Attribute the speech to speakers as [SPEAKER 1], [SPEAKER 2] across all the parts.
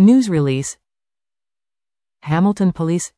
[SPEAKER 1] News release. Hamilton Police.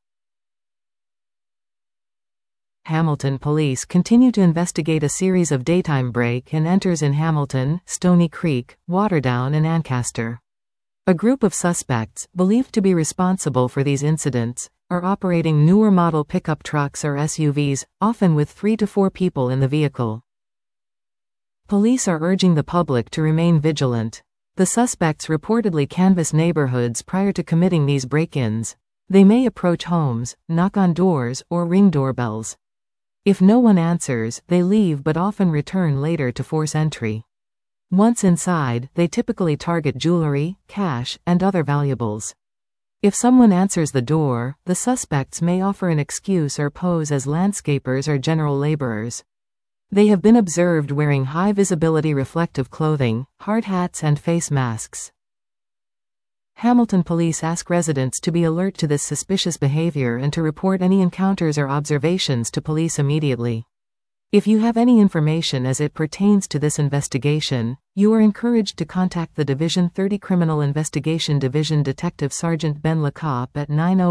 [SPEAKER 1] Hamilton Police continue to investigate a series of daytime break-and-enters in Hamilton, Stony Creek, Waterdown and Ancaster. A group of suspects, believed to be responsible for these incidents, are operating newer model pickup trucks or SUVs, often with 3 to 4 people in the vehicle. Police are urging the public to remain vigilant. The suspects reportedly canvass neighborhoods prior to committing these break-ins. They may approach homes, knock on doors, or ring doorbells. If no one answers, they leave but often return later to force entry. Once inside, they typically target jewelry, cash, and other valuables. If someone answers the door, the suspects may offer an excuse or pose as landscapers or general laborers. They have been observed wearing high-visibility reflective clothing, hard hats and face masks. Hamilton Police ask residents to be alert to this suspicious behavior and to report any encounters or observations to police immediately. If you have any information as it pertains to this investigation, you are encouraged to contact the Division 30 Criminal Investigation Division Detective Sergeant Ben LaCoppe at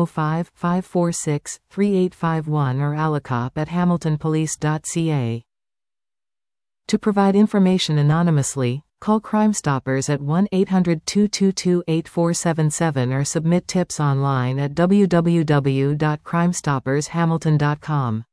[SPEAKER 1] 905-546-3851 or alacop@hamiltonpolice.ca. To provide information anonymously, call Crime Stoppers at 1-800-222-8477 or submit tips online at www.crimestoppershamilton.com.